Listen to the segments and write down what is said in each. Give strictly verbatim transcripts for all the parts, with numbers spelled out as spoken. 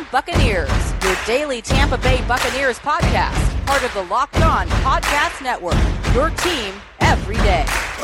Buccaneers, your daily Tampa Bay Buccaneers podcast, part of the Locked On Podcast Network, your team every day.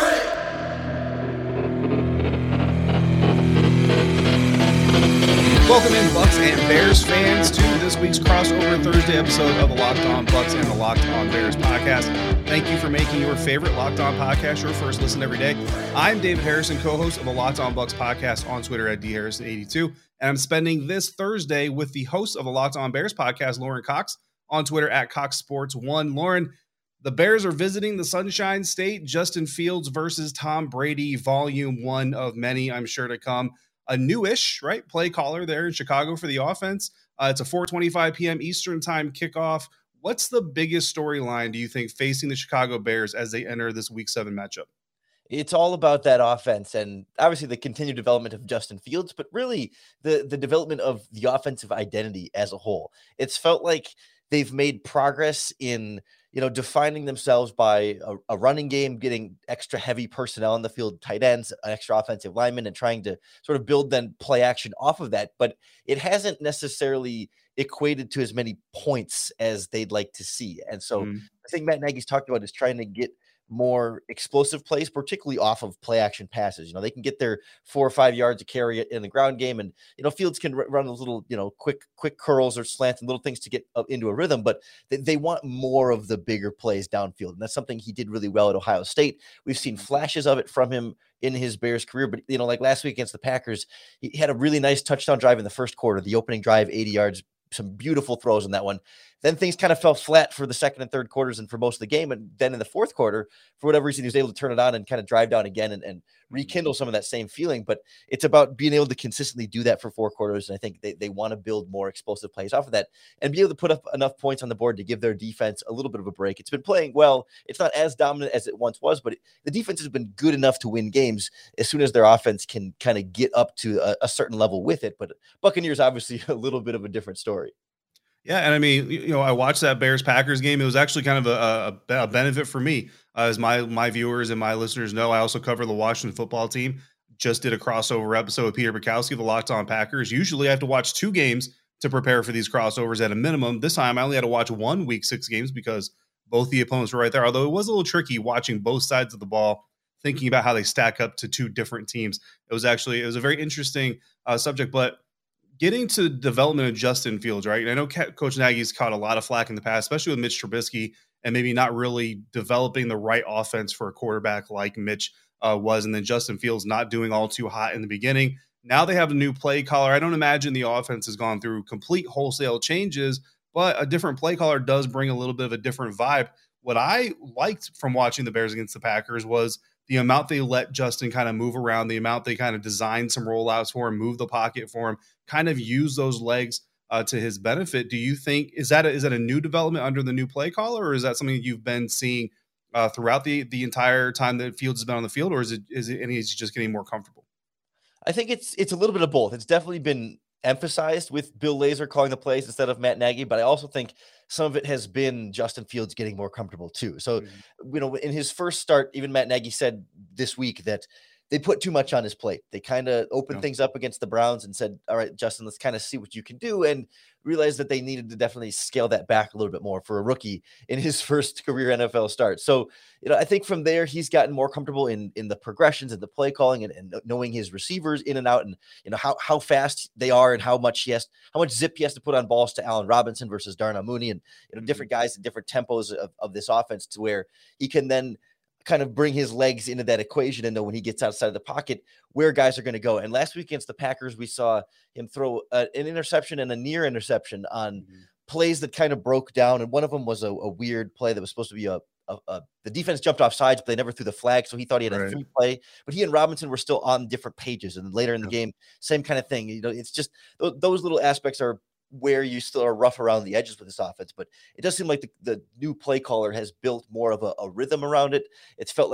Welcome in, Bucs and Bears fans, to this week's crossover Thursday episode of the Locked On Bucs and the Locked On Bears podcast. Thank you for making your favorite Locked On podcast your first listen every day. I'm David Harrison, co-host of the Locked On Bucs podcast on Twitter at D Harrison eighty-two, and I'm spending this Thursday with the host of the Locked On Bears podcast, Lauren Cox, on Twitter at Cox Sports one. Lauren, the Bears are visiting the Sunshine State. Justin Fields versus Tom Brady, volume one of many, I'm sure, to come. A newish, right, play caller there in Chicago for the offense. Uh, it's a four twenty-five p.m. Eastern time kickoff. What's the biggest storyline, do you think, facing the Chicago Bears as they enter this Week seven matchup? It's all about that offense and obviously the continued development of Justin Fields, but really the, the development of the offensive identity as a whole. It's felt like they've made progress in, you know, defining themselves by a, a running game, getting extra heavy personnel on the field, tight ends, an extra offensive lineman, and trying to sort of build then play action off of that. But it hasn't necessarily equated to as many points as they'd like to see. And so mm. I think Matt Nagy's talked about is trying to get more explosive plays, particularly off of play action passes. You know, they can get their four or five yards of carry in the ground game. And, you know, Fields can r- run those little, you know, quick, quick curls or slants and little things to get up into a rhythm, but they, they want more of the bigger plays downfield. And that's something he did really well at Ohio State. We've seen flashes of it from him in his Bears career, but, you know, like last week against the Packers, he had a really nice touchdown drive in the first quarter, the opening drive, eighty yards, some beautiful throws in that one. Then things kind of fell flat for the second and third quarters and for most of the game. And then in the fourth quarter, for whatever reason, he was able to turn it on and kind of drive down again and, and rekindle some of that same feeling. But it's about being able to consistently do that for four quarters. And I think they, they want to build more explosive plays off of that and be able to put up enough points on the board to give their defense a little bit of a break. It's been playing well. It's not as dominant as it once was, but it, the defense has been good enough to win games as soon as their offense can kind of get up to a, a certain level with it. But Buccaneers, obviously a little bit of a different story. Yeah, and I mean, you know, I watched that Bears-Packers game. It was actually kind of a, a, a benefit for me. Uh, as my my viewers and my listeners know, I also cover the Washington football team. Just did a crossover episode with Peter Bukowski of the Locked On Packers. Usually I have to watch two games to prepare for these crossovers at a minimum. This time I only had to watch one week six games because both the opponents were right there. Although it was a little tricky watching both sides of the ball, thinking about how they stack up to two different teams. It was actually, it was a very interesting uh, subject, but getting to development of Justin Fields, right? And I know Coach Nagy's caught a lot of flack in the past, especially with Mitch Trubisky, and maybe not really developing the right offense for a quarterback like Mitch uh, was, and then Justin Fields not doing all too hot in the beginning. Now they have a new play caller. I don't imagine the offense has gone through complete wholesale changes, but a different play caller does bring a little bit of a different vibe. What I liked from watching the Bears against the Packers was the amount they let Justin kind of move around, the amount they kind of designed some rollouts for him, move the pocket for him, kind of use those legs uh, to his benefit. Do you think, is that a, is that a new development under the new play caller, or is that something you've been seeing uh, throughout the the entire time that Fields has been on the field, or is it, is it, and he's just getting more comfortable? I think it's, it's a little bit of both. It's definitely been emphasized with Bill Lazor calling the plays instead of Matt Nagy, but I also think some of it has been Justin Fields getting more comfortable too. So, mm-hmm. you know, in his first start, even Matt Nagy said this week that they put too much on his plate. They kind of opened yeah. things up against the Browns and said, all right, Justin, let's kind of see what you can do. And realized that they needed to definitely scale that back a little bit more for a rookie in his first career N F L start. So, you know, I think from there, he's gotten more comfortable in, in the progressions and the play calling and, and knowing his receivers in and out and, you know, how, how fast they are and how much he has, how much zip he has to put on balls to Allen Robinson versus Darnell Mooney and, you know, different guys in different tempos of, of this offense to where he can then kind of bring his legs into that equation and know when he gets outside of the pocket where guys are going to go. And last week against the Packers, we saw him throw a, an interception and a near interception on mm-hmm. plays that kind of broke down. And one of them was a, a weird play that was supposed to be a, a, a the defense jumped off sides, but they never threw the flag. So he thought he had a right. free play, but he and Robinson were still on different pages. And later in the yeah. game, same kind of thing. You know, it's just th- those little aspects are where you still are rough around the edges with this offense, but it does seem like the, the new play caller has built more of a, a rhythm around it. It's felt like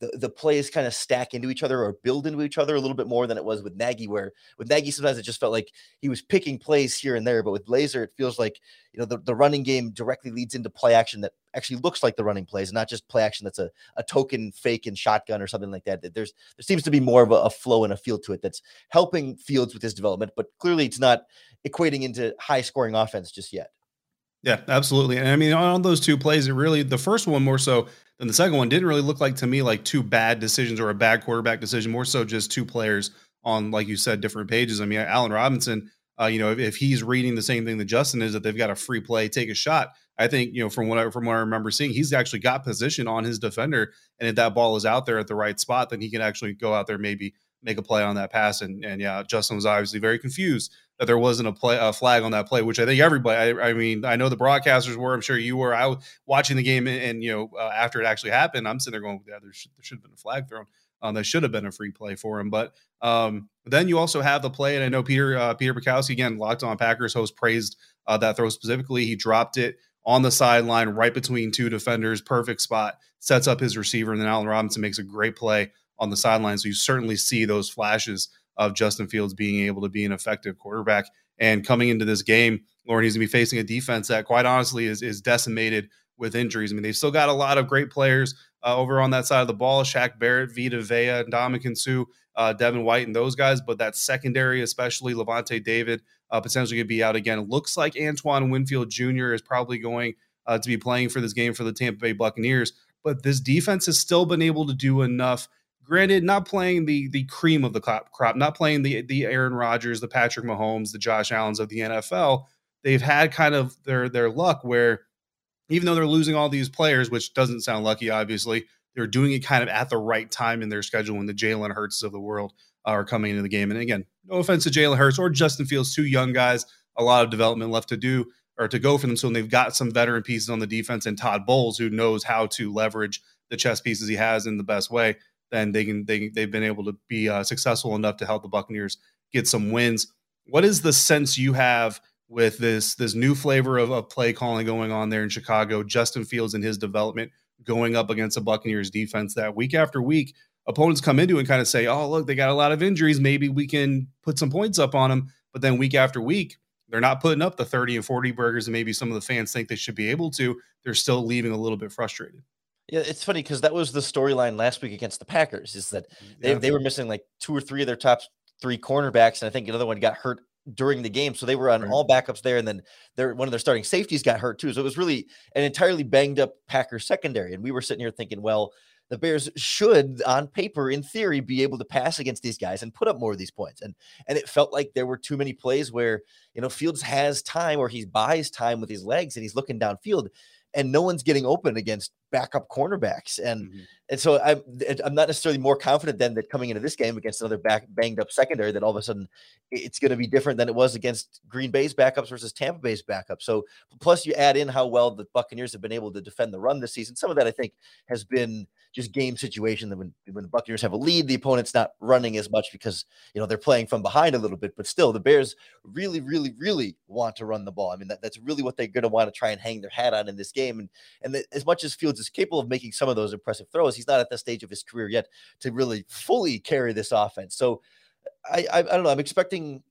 the, the plays kind of stack into each other or build into each other a little bit more than it was with Nagy, where with Nagy, sometimes it just felt like he was picking plays here and there. But with Glazer, it feels like, you know, the, the running game directly leads into play action that actually looks like the running plays, not just play action that's a, a token fake and shotgun or something like that. There's there seems to be more of a, a flow and a feel to it that's helping Fields with his development, but clearly it's not equating into high scoring offense just yet. Yeah, absolutely. And I mean, on those two plays, it really, the first one more so than the second one, didn't really look like to me like two bad decisions or a bad quarterback decision, more so just two players on, like you said, different pages. I mean, Allen Robinson, uh, you know, if, if he's reading the same thing that Justin is, that they've got a free play, take a shot. I think, you know, from what I, from what I remember seeing, he's actually got position on his defender. And if that ball is out there at the right spot, then he can actually go out there, maybe make a play on that pass. And, and yeah, Justin was obviously very confused that there wasn't a play, a flag on that play, which I think everybody, I, I mean, I know the broadcasters were, I'm sure you were. I was watching the game, and, and you know, uh, after it actually happened, I'm sitting there going, yeah, there should, there should have been a flag thrown. Um, that should have been a free play for him. But um, then you also have the play, and I know Peter uh, Peter Bukowski, again, Locked On Packers host, praised uh, that throw specifically. He dropped it on the sideline right between two defenders, perfect spot, sets up his receiver, and then Allen Robinson makes a great play on the sideline. So you certainly see those flashes of Justin Fields being able to be an effective quarterback. And coming into this game, Lauren, he's going to be facing a defense that, quite honestly, is, is decimated with injuries. I mean, they've still got a lot of great players uh, over on that side of the ball: Shaq Barrett, Vita Vea, Ndamukong Suh, uh, Devin White, and those guys. But that secondary, especially Levante David, uh, potentially could be out again. It looks like Antoine Winfield Junior is probably going uh, to be playing for this game for the Tampa Bay Buccaneers. But this defense has still been able to do enough. Granted, not playing the the cream of the crop, not playing the the Aaron Rodgers, the Patrick Mahomes, the Josh Allens of the N F L. They've had kind of their their luck where, even though they're losing all these players, which doesn't sound lucky, obviously, they're doing it kind of at the right time in their schedule when the Jalen Hurts of the world are coming into the game. And again, no offense to Jalen Hurts or Justin Fields, two young guys, a lot of development left to do or to go for them. So they've got some veteran pieces on the defense, and Todd Bowles, who knows how to leverage the chess pieces he has in the best way. Then they can they they've been able to be uh, successful enough to help the Buccaneers get some wins. What is the sense you have with this this new flavor of, of play calling going on there in Chicago? Justin Fields and his development going up against a Buccaneers defense that week after week opponents come into and kind of say, "Oh, look, they got a lot of injuries. Maybe we can put some points up on them." But then week after week, they're not putting up the thirty and forty burgers, and maybe some of the fans think they should be able to. They're still leaving a little bit frustrated. Yeah, it's funny because that was the storyline last week against the Packers, is that they, yeah. they were missing like two or three of their top three cornerbacks, and I think another one got hurt during the game. So they were on right. all backups there, and then their one of their starting safeties got hurt too. So it was really an entirely banged up Packers secondary. And we were sitting here thinking, well, the Bears should, on paper, in theory, be able to pass against these guys and put up more of these points. And and it felt like there were too many plays where, you know, Fields has time, or he buys time with his legs, and he's looking downfield, and no one's getting open against backup cornerbacks. And mm-hmm. and so I'm, I'm not necessarily more confident then that coming into this game against another back banged up secondary, that all of a sudden it's going to be different than it was against Green Bay's backups versus Tampa Bay's backups. So plus you add in how well the Buccaneers have been able to defend the run this season. Some of that I think has been just game situation, that when, when the Buccaneers have a lead, the opponent's not running as much because, you know, they're playing from behind a little bit, but still the Bears really, really, really want to run the ball. I mean, that, that's really what they're going to want to try and hang their hat on in this game. And, and the, as much as Fields is capable of making some of those impressive throws, he's not at the stage of his career yet to really fully carry this offense. So I, I, I don't know. I'm expecting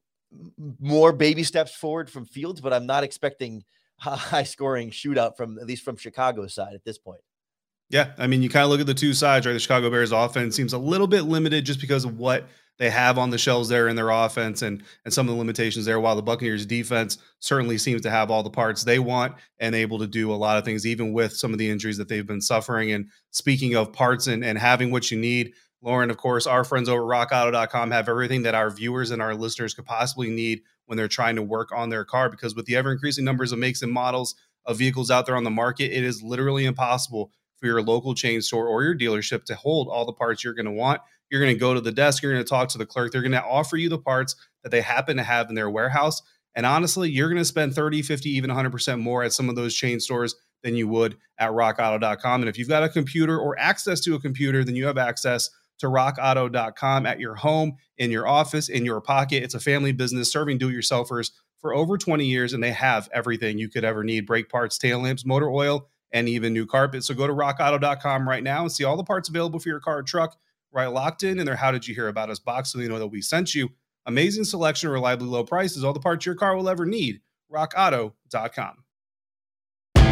more baby steps forward from Fields, but I'm not expecting a high scoring shootout from, at least from Chicago's side at this point. Yeah, I mean, you kind of look at the two sides, right? The Chicago Bears offense seems a little bit limited just because of what they have on the shelves there in their offense and, and some of the limitations there, while the Buccaneers defense certainly seems to have all the parts they want and able to do a lot of things, even with some of the injuries that they've been suffering. And speaking of parts and, and having what you need, Lauren, of course, our friends over at rock auto dot com have everything that our viewers and our listeners could possibly need when they're trying to work on their car, because with the ever-increasing numbers of makes and models of vehicles out there on the market, it is literally impossible for your local chain store or your dealership to hold all the parts you're going to want. You're going to go to the desk, you're going to talk to the clerk, they're going to offer you the parts that they happen to have in their warehouse. And honestly, you're going to spend thirty, fifty, even one hundred percent more at some of those chain stores than you would at rock auto dot com. And if you've got a computer or access to a computer, then you have access to rock auto dot com at your home, in your office, in your pocket. It's a family business serving do-it-yourselfers for over twenty years, and they have everything you could ever need: brake parts, tail lamps, motor oil, and even new carpet. So go to rock auto dot com right now and see all the parts available for your car or truck right locked in in their How Did You Hear About Us box, so you know that we sent you. Amazing selection, reliably low prices, all the parts your car will ever need. rock auto dot com. All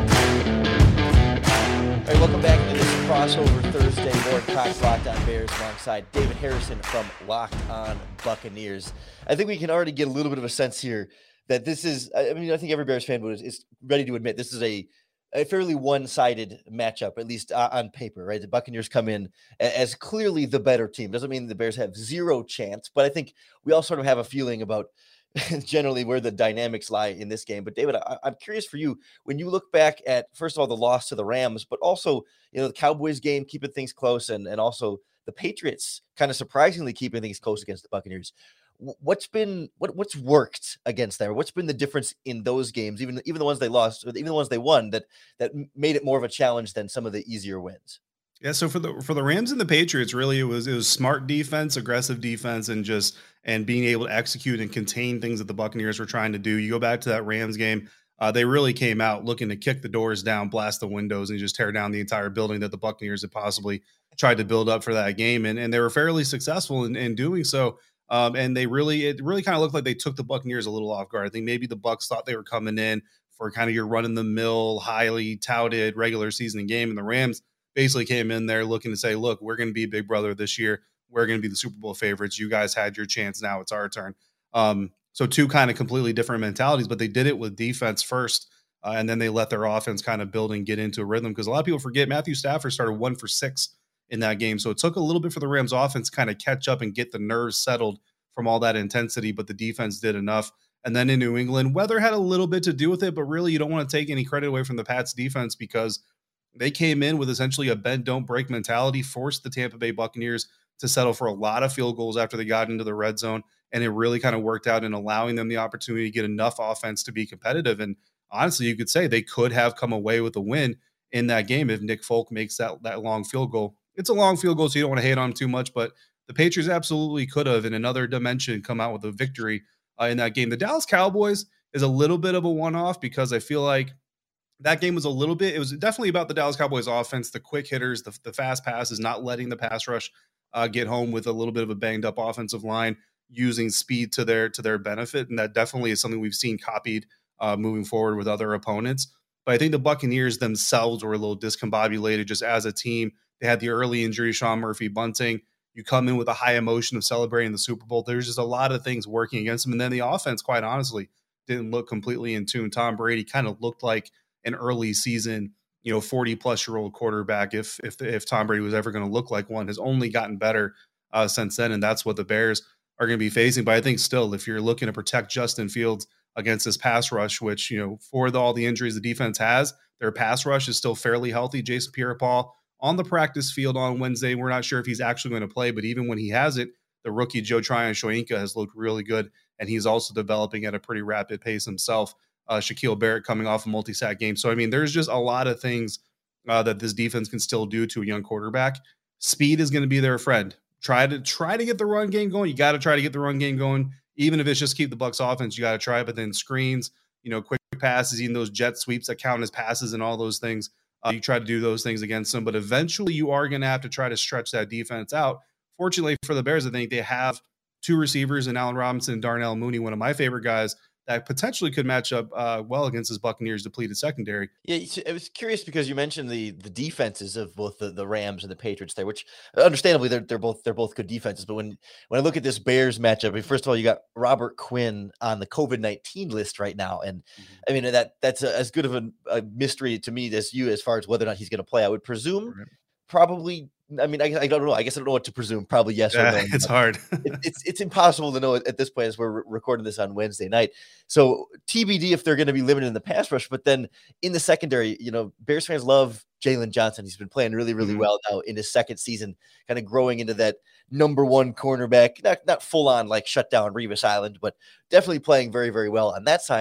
right, welcome back to this crossover Thursday. Lauren Cox, Locked On Bears, alongside David Harrison from Locked On Buccaneers. I think we can already get a little bit of a sense here that this is, I mean, I think every Bears fan is, is ready to admit this is a, a fairly one-sided matchup, at least uh, on paper, right? The Buccaneers come in as clearly the better team. Doesn't mean the Bears have zero chance, but I think we all sort of have a feeling about generally where the dynamics lie in this game. But David, I, I'm curious for you, when you look back at, first of all, the loss to the Rams, but also, you know, the Cowboys game, keeping things close, and, and also the Patriots kind of surprisingly keeping things close against the Buccaneers. What's been, what, what's worked against them? What's been the difference in those games, even, even the ones they lost, or even the ones they won, that, that made it more of a challenge than some of the easier wins? Yeah, so for the for the Rams and the Patriots, really it was it was smart defense, aggressive defense, and just and being able to execute and contain things that the Buccaneers were trying to do. You go back to that Rams game, uh, they really came out looking to kick the doors down, blast the windows, and just tear down the entire building that the Buccaneers had possibly tried to build up for that game, and and they were fairly successful in, in doing so. Um, and they really it really kind of looked like they took the Buccaneers a little off guard. I think maybe the Bucs thought they were coming in for kind of your run in the mill, highly touted regular season game, and the Rams basically came in there looking to say, look, we're going to be big brother this year. We're going to be the Super Bowl favorites. You guys had your chance. Now it's our turn. Um, so two kind of completely different mentalities, but they did it with defense first. Uh, and then they let their offense kind of build and get into a rhythm, because a lot of people forget Matthew Stafford started one for six in that game. So it took a little bit for the Rams offense to kind of catch up and get the nerves settled from all that intensity, but the defense did enough. And then in New England, weather had a little bit to do with it, but really you don't want to take any credit away from the Pats defense, because they came in with essentially a bend, don't break mentality, forced the Tampa Bay Buccaneers to settle for a lot of field goals after they got into the red zone. And it really kind of worked out in allowing them the opportunity to get enough offense to be competitive. And honestly, you could say they could have come away with a win in that game if Nick Folk makes that, that long field goal. It's a long field goal, so you don't want to hate on him too much, but the Patriots absolutely could have, in another dimension, come out with a victory uh, in that game. The Dallas Cowboys is a little bit of a one-off, because I feel like that game was a little bit, it was definitely about the Dallas Cowboys offense, the quick hitters, the, the fast passes, not letting the pass rush uh, get home with a little bit of a banged up offensive line, using speed to their, to their benefit. And that definitely is something we've seen copied uh, moving forward with other opponents. But I think the Buccaneers themselves were a little discombobulated just as a team. They had the early injury, Sean Murphy Bunting. You come in with a high emotion of celebrating the Super Bowl. There's just a lot of things working against them. And then the offense, quite honestly, didn't look completely in tune. Tom Brady kind of looked like an early season, you know, forty plus year old quarterback. If, if, if Tom Brady was ever going to look like one, has only gotten better uh, since then. And that's what the Bears are going to be facing. But I think still, if you're looking to protect Justin Fields against this pass rush, which, you know, for the, all the injuries the defense has, their pass rush is still fairly healthy. Jason Pierre-Paul on the practice field on Wednesday. We're not sure if he's actually going to play, but even when he hasn't, the rookie Joe Tryon-Shoyinka has looked really good, and he's also developing at a pretty rapid pace himself. Uh, Shaquille Barrett coming off a multi-sack game. So, I mean, there's just a lot of things uh, that this defense can still do to a young quarterback. Speed is going to be their friend. Try to try to get the run game going. You got to try to get the run game going, even if it's just keep the Bucs offense. You got to try, but then screens, you know, quick passes, even those jet sweeps that count as passes and all those things. Uh, you try to do those things against them, but eventually you are going to have to try to stretch that defense out. Fortunately for the Bears, I think they have two receivers in Allen Robinson and Darnell Mooney, one of my favorite guys, that potentially could match up uh, well against his Buccaneers depleted secondary. Yeah, I was curious because you mentioned the the defenses of both the, the Rams and the Patriots there, which understandably they're they're both they're both good defenses. But when when I look at this Bears matchup, I mean, first of all, you got Robert Quinn on the COVID nineteen list right now, and mm-hmm. I mean that that's a, as good of a, a mystery to me as you as far as whether or not he's going to play. I would presume right. probably. I mean, I, I don't know. I guess I don't know what to presume. Probably yes yeah, or no. It's hard. it, it's it's impossible to know at this point as we're re- recording this on Wednesday night. So T B D if they're going to be limited in the pass rush. But then in the secondary, you know, Bears fans love Jalen Johnson. He's been playing really, really mm-hmm. well now in his second season, kind of growing into that number one cornerback. Not not full on like shut down Revis Island, but definitely playing very, very well on that side.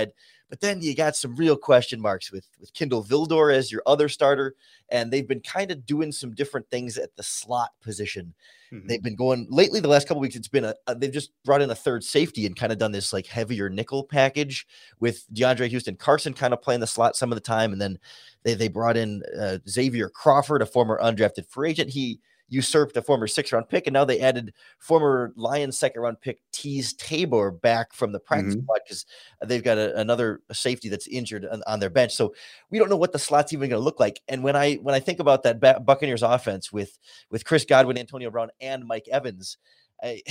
But then you got some real question marks with, with Kindle Vildor as your other starter, and they've been kind of doing some different things at the slot position. Mm-hmm. They've been going lately, the last couple of weeks, it's been a, a they've just brought in a third safety and kind of done this like heavier nickel package with DeAndre Houston Carson kind of playing the slot some of the time. And then they, they brought in uh, Xavier Crawford, a former undrafted free agent. He usurped a former six round pick, and now they added former Lions second round pick Teez Tabor back from the practice mm-hmm. squad because they've got a, another safety that's injured on, on their bench. So we don't know what the slot's even going to look like. And when I when I think about that ba- Buccaneers offense with with Chris Godwin, Antonio Brown, and Mike Evans, I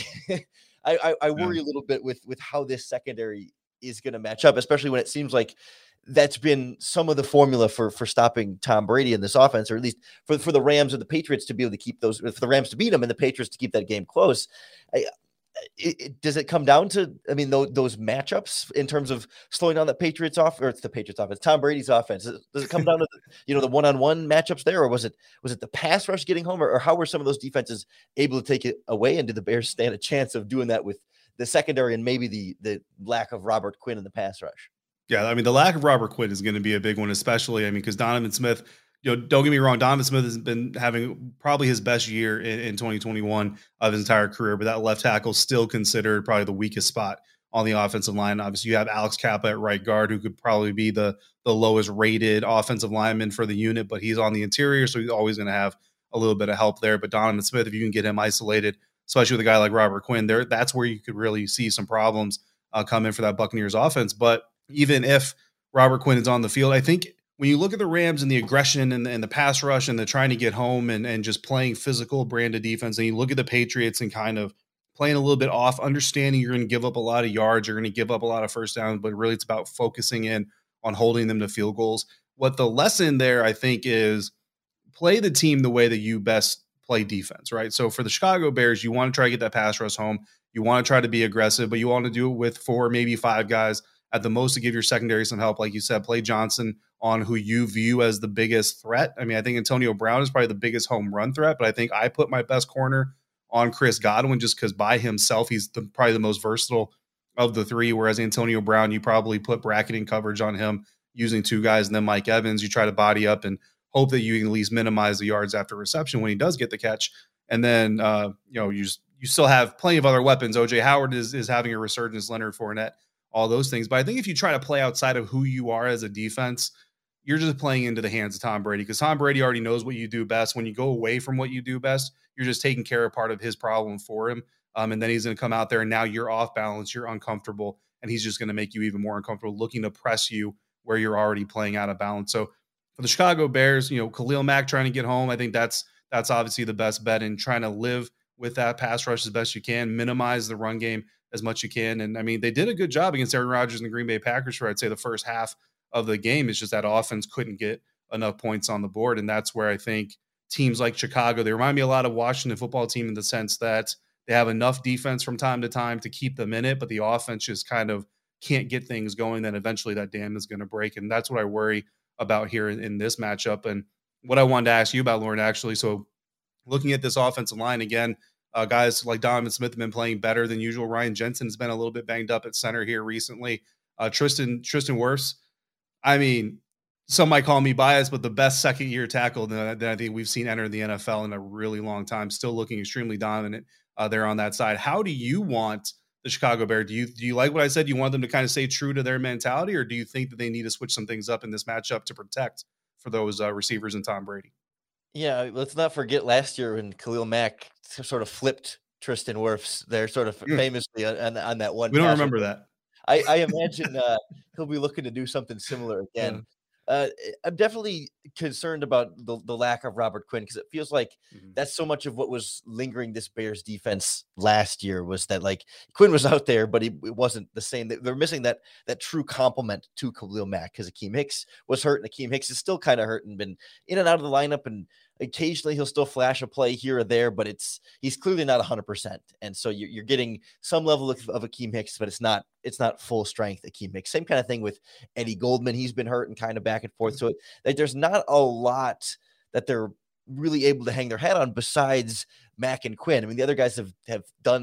I, I worry yeah. a little bit with with how this secondary is going to match up, especially when it seems like that's been some of the formula for for stopping Tom Brady in this offense, or at least for, for the Rams or the Patriots to be able to keep those, for the Rams to beat them and the Patriots to keep that game close. I, it, it, does it come down to, I mean, those, those matchups in terms of slowing down the Patriots off, or it's the Patriots offense, Tom Brady's offense? Does it come down to the, you know, the one-on-one matchups there, or was it was it the pass rush getting home, or, or how were some of those defenses able to take it away? And did the Bears stand a chance of doing that with the secondary and maybe the the lack of Robert Quinn in the pass rush? Yeah, I mean, the lack of Robert Quinn is going to be a big one, especially, I mean, because Donovan Smith, you know, don't get me wrong, Donovan Smith has been having probably his best year in, in twenty twenty-one of his entire career, but that left tackle is still considered probably the weakest spot on the offensive line. Obviously, you have Alex Kappa at right guard, who could probably be the, the lowest rated offensive lineman for the unit, but he's on the interior, so he's always going to have a little bit of help there. But Donovan Smith, if you can get him isolated, especially with a guy like Robert Quinn, there, that's where you could really see some problems uh, come in for that Buccaneers offense. But even if Robert Quinn is on the field, I think when you look at the Rams and the aggression and the, and the pass rush and the trying to get home and, and just playing physical branded defense, and you look at the Patriots and kind of playing a little bit off, understanding you're going to give up a lot of yards, you're going to give up a lot of first downs, but really it's about focusing in on holding them to field goals. What the lesson there, I think, is play the team the way that you best play defense, right? So for the Chicago Bears, you want to try to get that pass rush home. You want to try to be aggressive, but you want to do it with four, maybe five guys at the most to give your secondary some help. Like you said, play Johnson on who you view as the biggest threat. I mean, I think Antonio Brown is probably the biggest home run threat, but I think I put my best corner on Chris Godwin just because by himself, he's the, probably the most versatile of the three, whereas Antonio Brown, you probably put bracketing coverage on him using two guys, and then Mike Evans, you try to body up and hope that you can at least minimize the yards after reception when he does get the catch. And then, uh, you know, you just, you still have plenty of other weapons. O J Howard is, is having a resurgence, Leonard Fournette, all those things. But I think if you try to play outside of who you are as a defense, you're just playing into the hands of Tom Brady, because Tom Brady already knows what you do best. When you go away from what you do best, you're just taking care of part of his problem for him. Um, and then he's going to come out there and now you're off balance, you're uncomfortable, and he's just going to make you even more uncomfortable, looking to press you where you're already playing out of balance. So for the Chicago Bears, you know, Khalil Mack trying to get home, I think that's that's obviously the best bet in trying to live with that pass rush as best you can, minimize the run game as much you can. And I mean, they did a good job against Aaron Rodgers and the Green Bay Packers for, I'd say, the first half of the game. It's just that offense couldn't get enough points on the board. And that's where I think teams like Chicago, they remind me a lot of Washington football team in the sense that they have enough defense from time to time to keep them in it, but the offense just kind of can't get things going. Then eventually that dam is going to break. And that's what I worry about here in, in this matchup. And what I wanted to ask you about, Lauren, actually, so looking at this offensive line again, uh, guys like Donovan Smith have been playing better than usual. Ryan Jensen has been a little bit banged up at center here recently. Uh, Tristan Tristan Wirfs, I mean, some might call me biased, but the best second year tackle that, that I think we've seen enter the N F L in a really long time, still looking extremely dominant uh, there on that side. How do you want the Chicago Bears? Do you, do you like what I said? Do you want them to kind of stay true to their mentality, or do you think that they need to switch some things up in this matchup to protect for those uh, receivers and Tom Brady? Yeah, let's not forget last year when Khalil Mack sort of flipped Tristan Wirfs there, sort of mm. famously on, on that one. We don't remember that. I, I imagine uh, he'll be looking to do something similar again. Yeah. Uh, I'm definitely concerned about the, the lack of Robert Quinn, because it feels like mm-hmm. that's so much of what was lingering this Bears defense last year, was that like Quinn was out there, but he, it wasn't the same. They're missing that that true complement to Khalil Mack, because Akeem Hicks was hurt, and Akeem Hicks is still kind of hurt and been in and out of the lineup, and occasionally he'll still flash a play here or there, but it's he's clearly not one hundred percent. And so you're, you're getting some level of, of Akeem Hicks, but it's not it's not full strength Akeem Hicks. Same kind of thing with Eddie Goldman. He's been hurt and kind of back and forth. So it, like, there's not a lot that they're really able to hang their hat on besides Mack and Quinn. I mean, the other guys have, have done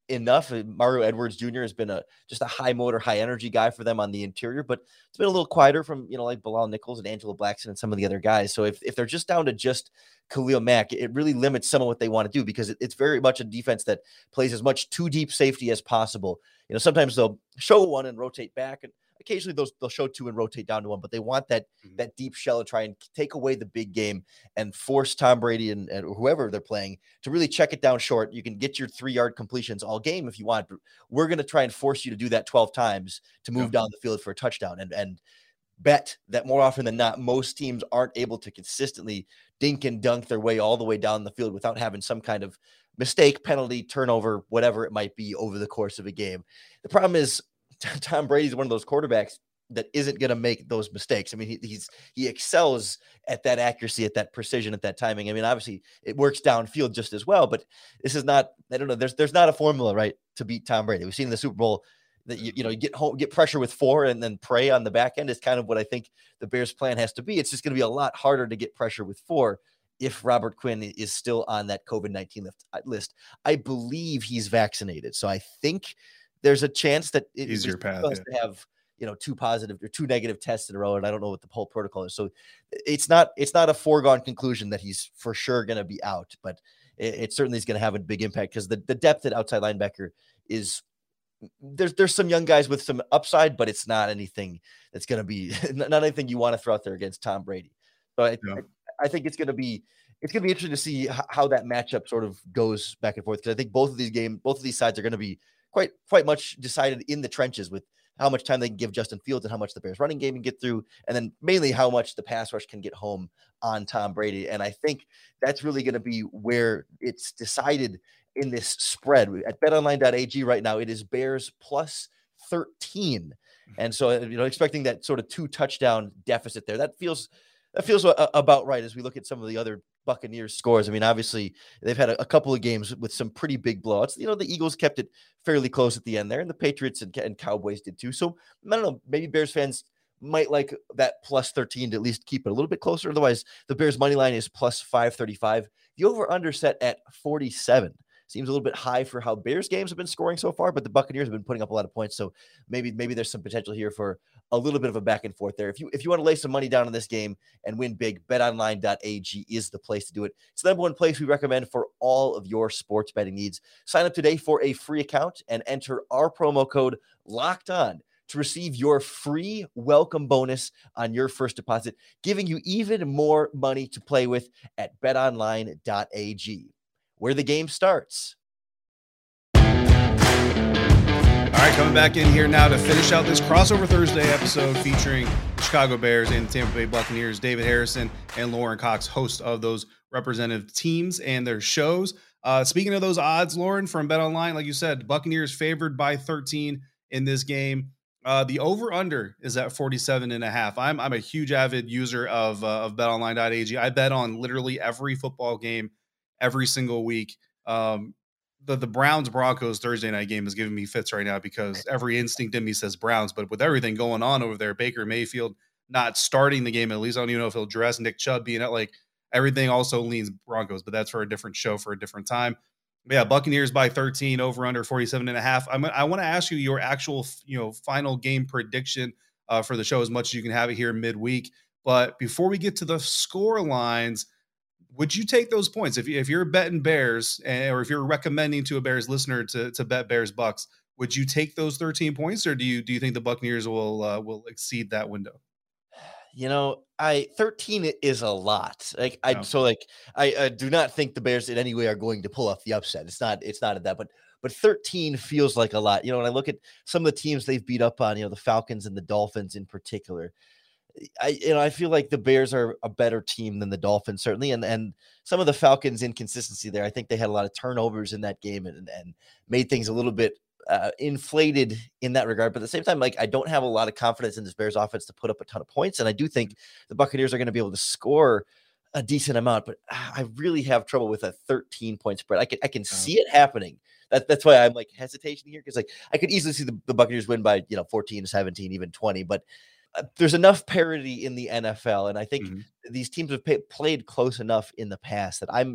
enough. Mario Edwards Junior has been a just a high motor, high energy guy for them on the interior, but it's been a little quieter from, you know, like Bilal Nichols and Angelo Blackson and some of the other guys. So if, if they're just down to just Khalil Mack, it really limits some of what they want to do, because it, it's very much a defense that plays as much two deep safety as possible. You know, sometimes they'll show one and rotate back, and occasionally those they'll show two and rotate down to one, but they want that mm-hmm. that deep shell and try and take away the big game and force Tom Brady and, and whoever they're playing to really check it down short. You can get your three yard completions all game if you want, but we're going to try and force you to do that twelve times to move yeah. down the field for a touchdown. And and bet that more often than not, most teams aren't able to consistently dink and dunk their way all the way down the field without having some kind of mistake, penalty, turnover, whatever it might be over the course of a game. The problem is Tom Brady's one of those quarterbacks that isn't going to make those mistakes. I mean, he, he's he excels at that accuracy, at that precision, at that timing. I mean, obviously it works downfield just as well, but this is not, I don't know, there's there's not a formula, right, to beat Tom Brady. We've seen in the Super Bowl that you, you know, you get home, get pressure with four and then pray on the back end is kind of what I think the Bears plan has to be. It's just going to be a lot harder to get pressure with four if Robert Quinn is still on that COVID nineteen list. I believe he's vaccinated, so I think there's a chance that it easier path yeah. to have, you know, two positive or two negative tests in a row. And I don't know what the whole protocol is. So it's not, it's not a foregone conclusion that he's for sure going to be out, but it, it certainly is going to have a big impact, because the, the depth at outside linebacker is there's, there's some young guys with some upside, but it's not anything that's going to be not anything you want to throw out there against Tom Brady. So I, yeah. I, I think it's going to be, it's going to be interesting to see how, how that matchup sort of goes back and forth. Cause I think both of these games, both of these sides are going to be quite quite much decided in the trenches with how much time they can give Justin Fields and how much the Bears running game can get through, and then mainly how much the pass rush can get home on Tom Brady. And I think that's really going to be where it's decided in this spread. At bet online dot a g right now, it is Bears plus thirteen. And so, you know, expecting that sort of two touchdown deficit there, that feels that feels about right as we look at some of the other Buccaneers scores. I mean, obviously they've had a, a couple of games with some pretty big blowouts. You know, the Eagles kept it fairly close at the end there, and the Patriots and, and Cowboys did too. So I don't know, maybe Bears fans might like that plus thirteen to at least keep it a little bit closer. Otherwise, the Bears money line is plus five thirty-five. The over under set at forty-seven. Seems a little bit high for how Bears games have been scoring so far, but the Buccaneers have been putting up a lot of points. So maybe, maybe there's some potential here for a little bit of a back and forth there. If you, if you want to lay some money down on this game and win big, bet online dot a g is the place to do it. It's the number one place we recommend for all of your sports betting needs. Sign up today for a free account and enter our promo code Locked On to receive your free welcome bonus on your first deposit, giving you even more money to play with at bet online dot a g. Where the game starts. All right, coming back in here now to finish out this crossover Thursday episode featuring the Chicago Bears and the Tampa Bay Buccaneers. David Harrison and Lauren Cox, host of those representative teams and their shows. Uh, speaking of those odds, Lauren, from BetOnline, like you said, Buccaneers favored by thirteen in this game. Uh, the over-under is at forty-seven and a half. I'm I'm a huge avid user of uh, of bet online dot a g. I bet on literally every football game every single week. Um, the, the Browns Broncos Thursday night game is giving me fits right now because every instinct in me says Browns, but with everything going on over there, Baker Mayfield not starting the game, at least I don't even know if he'll dress, Nick Chubb being at, like, everything also leans Broncos, but that's for a different show for a different time. But yeah, Buccaneers by thirteen, over under forty-seven and a half. I'm, I want to ask you your actual, you know, final game prediction uh, for the show, as much as you can have it here midweek. But before we get to the score lines, would you take those points if you, if you're betting Bears, or if you're recommending to a Bears listener to to bet Bears Bucks? Would you take those thirteen points, or do you do you think the Buccaneers will uh, will exceed that window? You know, I thirteen is a lot. Like I no. so like I, I do not think the Bears in any way are going to pull off the upset. It's not it's not at that, but but thirteen feels like a lot. You know, when I look at some of the teams they've beat up on, you know, the Falcons and the Dolphins in particular, I, you know, I feel like the Bears are a better team than the Dolphins, certainly. And, and some of the Falcons' inconsistency there, I think they had a lot of turnovers in that game and, and made things a little bit uh, inflated in that regard. But at the same time, like, I don't have a lot of confidence in this Bears offense to put up a ton of points. And I do think the Buccaneers are going to be able to score a decent amount, but I really have trouble with a thirteen point spread. I can, I can see it happening. That, that's why I'm like hesitation here. Cause like I could easily see the, the Buccaneers win by, you know, fourteen, seventeen, even twenty, but Uh, there's enough parity in the N F L, and I think mm-hmm. these teams have pay, played close enough in the past that I'm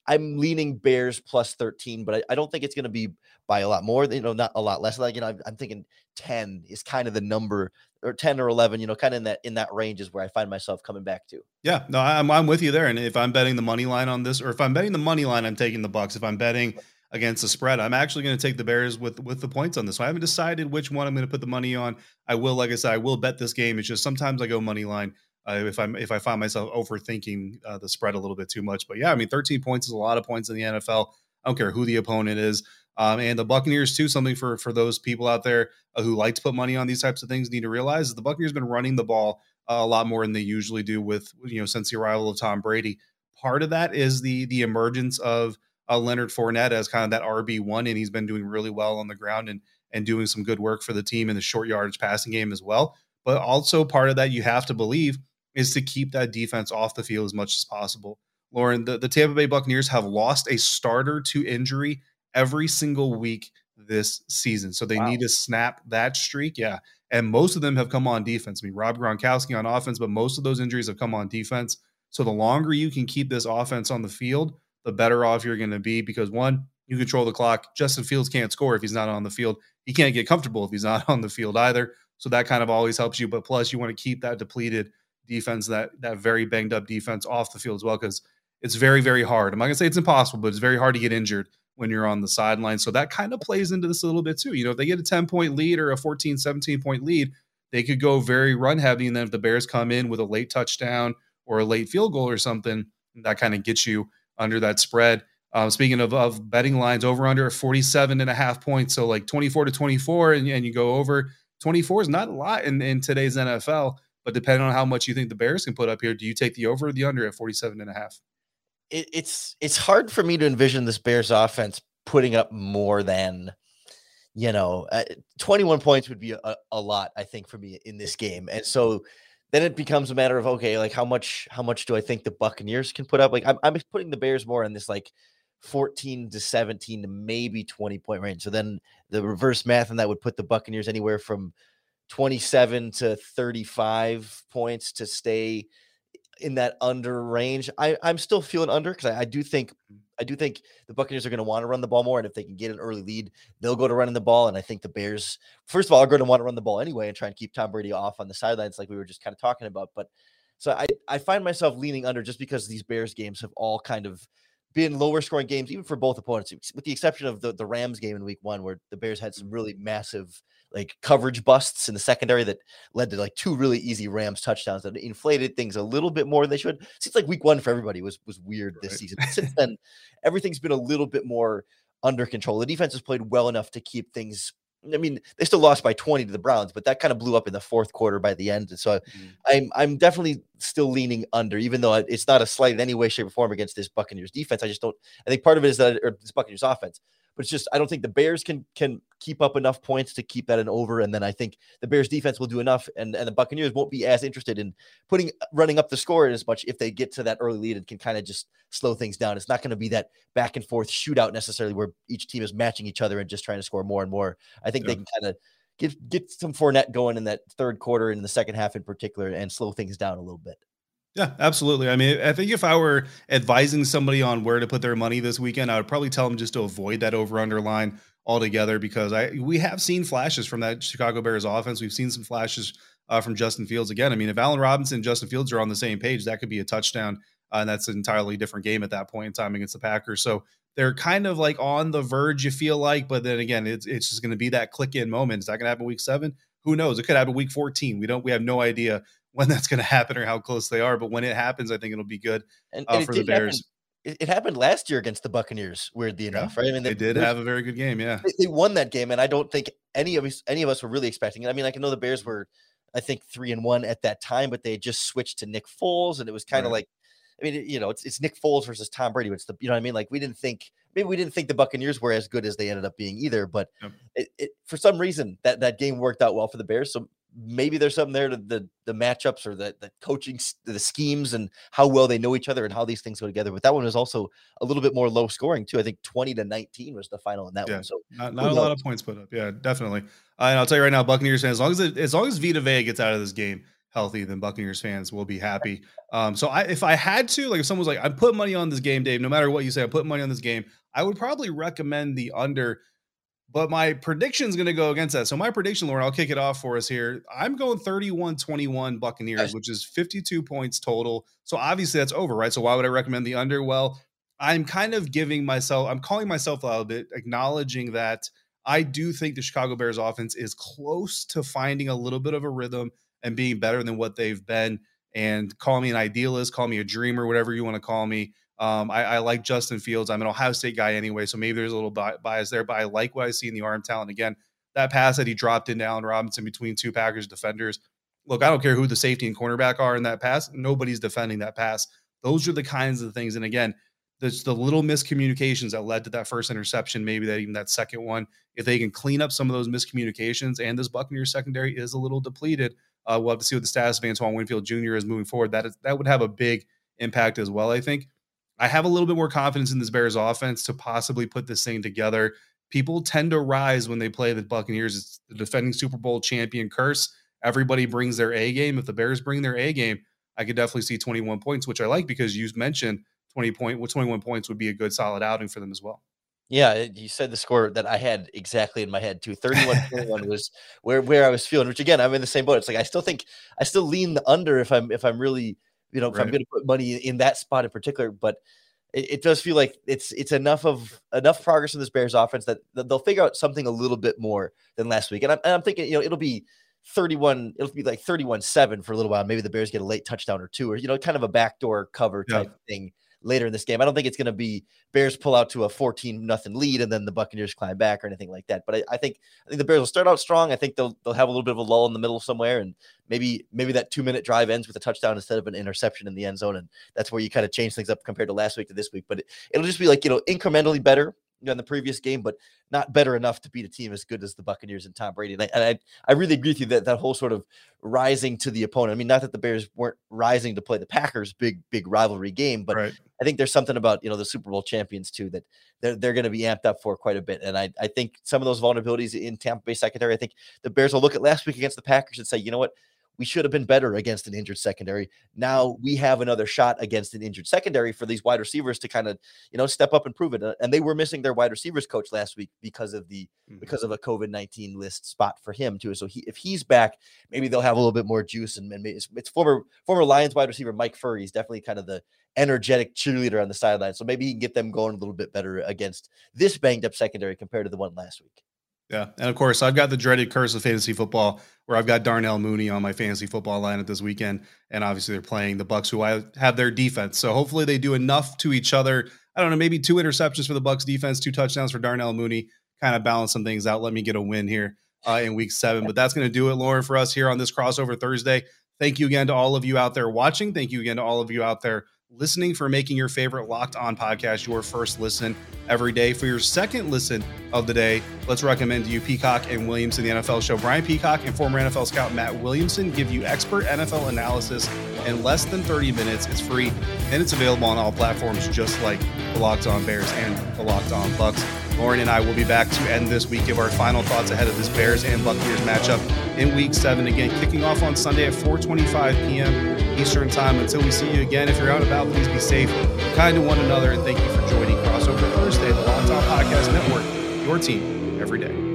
I'm leaning Bears plus thirteen, but I, I don't think it's going to be by a lot more. You know, not a lot less. Like, you know, I'm, I'm thinking ten is kind of the number, or ten or eleven. You know, kind of in that in that range is where I find myself coming back to. Yeah, no, I'm I'm with you there. And if I'm betting the money line on this, or if I'm betting the money line, I'm taking the Bucks. If I'm betting against the spread, I'm actually going to take the Bears with with the points on this. So I haven't decided which one I'm going to put the money on. I will, like I said, I will bet this game. It's just sometimes I go money line. Uh, if I'm if I find myself overthinking uh, the spread a little bit too much, but yeah, I mean, thirteen points is a lot of points in the N F L. I don't care who the opponent is, um, and the Buccaneers too. Something for for those people out there uh, who like to put money on these types of things need to realize is the Buccaneers have been running the ball uh, a lot more than they usually do. With you know since the arrival of Tom Brady, part of that is the the emergence of uh, Leonard Fournette as kind of that R B one, and he's been doing really well on the ground and and doing some good work for the team in the short yardage passing game as well. But also part of that you have to believe is to keep that defense off the field as much as possible. Lauren, the, the Tampa Bay Buccaneers have lost a starter to injury every single week this season. So they wow. need to snap that streak. Yeah. And most of them have come on defense. I mean, Rob Gronkowski on offense, but most of those injuries have come on defense. So the longer you can keep this offense on the field, the better off you're going to be because, one, you control the clock. Justin Fields can't score if he's not on the field. He can't get comfortable if he's not on the field either. So that kind of always helps you. But plus, you want to keep that depleted defense, that that very banged up defense off the field as well, because it's very, very hard. I'm not gonna say it's impossible, but it's very hard to get injured when you're on the sideline. So that kind of plays into this a little bit too. You know, if they get a ten point lead or a fourteen, seventeen point lead, they could go very run heavy. And then if the Bears come in with a late touchdown or a late field goal or something, that kind of gets you under that spread. Um, speaking of, of betting lines, over under forty-seven and a half points. So like twenty-four to twenty-four, and, and you go over. twenty-four is not a lot in, in today's N F L. But depending on how much you think the Bears can put up here, do you take the over or the under at forty-seven and a half? It, it's it's hard for me to envision this Bears offense putting up more than, you know, uh, twenty-one points would be a, a lot, I think, for me in this game. And so then it becomes a matter of, okay, like how much how much do I think the Buccaneers can put up? Like I'm, I'm putting the Bears more in this like fourteen to seventeen to maybe twenty point range. So then the reverse math and that would put the Buccaneers anywhere from twenty-seven to thirty-five points to stay in that under range. I, I'm still feeling under because I, I do think I do think the Buccaneers are going to want to run the ball more, and if they can get an early lead, they'll go to running the ball. And I think the Bears, first of all, are going to want to run the ball anyway and try and keep Tom Brady off on the sidelines, like we were just kind of talking about. But so I I find myself leaning under just because these Bears games have all kind of been lower scoring games, even for both opponents, with the exception of the, the Rams game in week one, where the Bears had some really massive like coverage busts in the secondary that led to like two really easy Rams touchdowns that inflated things a little bit more than they should. Seems like week one for everybody was, was weird this right. season. Since then, everything's been a little bit more under control. The defense has played well enough to keep things. I mean, they still lost by twenty to the Browns, but that kind of blew up in the fourth quarter by the end. And so mm-hmm. I'm I'm definitely still leaning under, even though it's not a slight in any way, shape, or form against this Buccaneers defense. I just don't. I think part of it is that or this Buccaneers offense, but it's just I don't think the Bears can can keep up enough points to keep that an over. And then I think the Bears defense will do enough, and, and the Buccaneers won't be as interested in putting running up the score as much if they get to that early lead and can kind of just slow things down. It's not going to be that back and forth shootout necessarily where each team is matching each other and just trying to score more and more. I think yeah. they can kind of get get some Fournette going in that third quarter and in the second half in particular and slow things down a little bit. Yeah, absolutely. I mean, I think if I were advising somebody on where to put their money this weekend, I would probably tell them just to avoid that over-under line altogether, because I we have seen flashes from that Chicago Bears offense. We've seen some flashes uh, from Justin Fields. Again, I mean, if Allen Robinson and Justin Fields are on the same page, that could be a touchdown, uh, and that's an entirely different game at that point in time against the Packers. So they're kind of like on the verge, you feel like, but then again, it's it's just going to be that click-in moment. Is that going to happen week seven? Who knows? It could happen week fourteen. We don't. We have no idea when that's going to happen or how close they are. But when it happens, I think it'll be good and, uh, and for the Bears. Happen, it happened last year against the Buccaneers, weirdly enough, yeah, right? I mean, they, they did have a very good game. Yeah, they, they won that game, and I don't think any of us, any of us were really expecting it. I mean, I can know the Bears were, I think, three and one at that time, but they just switched to Nick Foles, and it was kind of right. like, I mean, you know, it's it's Nick Foles versus Tom Brady. It's the, you know what I mean? Like we didn't think, maybe we didn't think the Buccaneers were as good as they ended up being either, but yep. it, it, for some reason that that game worked out well for the Bears. So maybe there's something there to the the matchups or the the coaching, the schemes, and how well they know each other and how these things go together. But that one was also a little bit more low scoring too. I think twenty to nineteen was the final in that yeah, one. So not, not a lot of points put up. Yeah, definitely. Uh, and I'll tell you right now, Buccaneers fans, as long as it, as long as Vita Vea gets out of this game healthy, then Buccaneers fans will be happy. Um, so I, if I had to, like if someone's like, I'm putting money on this game, Dave, no matter what you say, I'm putting money on this game, I would probably recommend the under, but my prediction is going to go against that. So my prediction, Lauren, I'll kick it off for us here. I'm going thirty-one twenty-one Buccaneers, nice. Which is fifty-two points total. So obviously that's over, right? So why would I recommend the under? Well, I'm kind of giving myself, I'm calling myself out a bit, acknowledging that I do think the Chicago Bears offense is close to finding a little bit of a rhythm and being better than what they've been. And call me an idealist, call me a dreamer, whatever you want to call me. Um, I, I like Justin Fields. I'm an Ohio State guy anyway, so maybe there's a little bi- bias there, but I like what I see in the arm talent. Again, that pass that he dropped into Allen Robinson between two Packers defenders. Look, I don't care who the safety and cornerback are in that pass. Nobody's defending that pass. Those are the kinds of things. And again, there's the little miscommunications that led to that first interception, maybe that even that second one. If they can clean up some of those miscommunications, and this Buccaneers secondary is a little depleted, uh, we'll have to see what the status of Antoine Winfield Junior is moving forward. That is, that would have a big impact as well, I think. I have a little bit more confidence in this Bears offense to possibly put this thing together. People tend to rise when they play the Buccaneers. It's the defending Super Bowl champion curse. Everybody brings their A game. If the Bears bring their A game, I could definitely see twenty-one points, which I like because you mentioned twenty point, well, twenty-one points would be a good solid outing for them as well. Yeah, you said the score that I had exactly in my head too. thirty-one twenty-one was where where I was feeling, which again, I'm in the same boat. It's like I still think I still lean the under if I'm if I'm really, you know, if right. I'm going to put money in that spot in particular, but it, it does feel like it's it's enough of enough progress in this Bears offense that, that they'll figure out something a little bit more than last week. And I'm, and I'm thinking, you know, it'll be thirty-one, it'll be like thirty-one seven for a little while. Maybe the Bears get a late touchdown or two, or, you know, kind of a backdoor cover type yeah. thing later in this game. I don't think it's going to be Bears pull out to a fourteen nothing lead and then the Buccaneers climb back or anything like that. But I, I think I think the Bears will start out strong. I think they'll they'll have a little bit of a lull in the middle somewhere, and maybe maybe that two minute drive ends with a touchdown instead of an interception in the end zone, and that's where you kind of change things up compared to last week to this week. But it, it'll just be like, you know, incrementally better than the previous game, but not better enough to beat a team as good as the Buccaneers and Tom Brady. And I, and I, I really agree with you that that whole sort of rising to the opponent. I mean, not that the Bears weren't rising to play the Packers, big, big rivalry game, but right. I think there's something about, you know, the Super Bowl champions too, that they're, they're going to be amped up for quite a bit. And I, I think some of those vulnerabilities in Tampa Bay secondary, I think the Bears will look at last week against the Packers and say, you know what, we should have been better against an injured secondary. Now we have another shot against an injured secondary for these wide receivers to kind of, you know, step up and prove it. And they were missing their wide receivers coach last week because of the, mm-hmm. because of a COVID nineteen list spot for him too. So he, if he's back, maybe they'll have a little bit more juice. And, and maybe it's, it's former, former Lions wide receiver Mike Furry. He's definitely kind of the energetic cheerleader on the sideline. So maybe he can get them going a little bit better against this banged up secondary compared to the one last week. Yeah. And of course, I've got the dreaded curse of fantasy football where I've got Darnell Mooney on my fantasy football lineup this weekend. And obviously they're playing the Bucs, who I have their defense. So hopefully they do enough to each other. I don't know, maybe two interceptions for the Bucs defense, two touchdowns for Darnell Mooney, kind of balance some things out. Let me get a win here uh, in week seven. But that's going to do it, Lauren, for us here on this Crossover Thursday. Thank you again to all of you out there watching. Thank you again to all of you out there listening for making your favorite Locked On podcast your first listen every day. For your second listen of the day, let's recommend to you Peacock and Williamson, the N F L show. Brian Peacock and former N F L scout Matt Williamson give you expert N F L analysis in less than thirty minutes. It's free, and it's available on all platforms, just like the Locked On Bears and the Locked On Bucs. Lauren and I will be back to end this week, give our final thoughts ahead of this Bears and Buccaneers matchup in week seven. Again, kicking off on Sunday at four twenty-five p.m. Eastern time. Until we see you again, if you're out and about, please be safe, kind to one another, and thank you for joining Crossover Thursday, the Locked On Podcast Network, your team every day.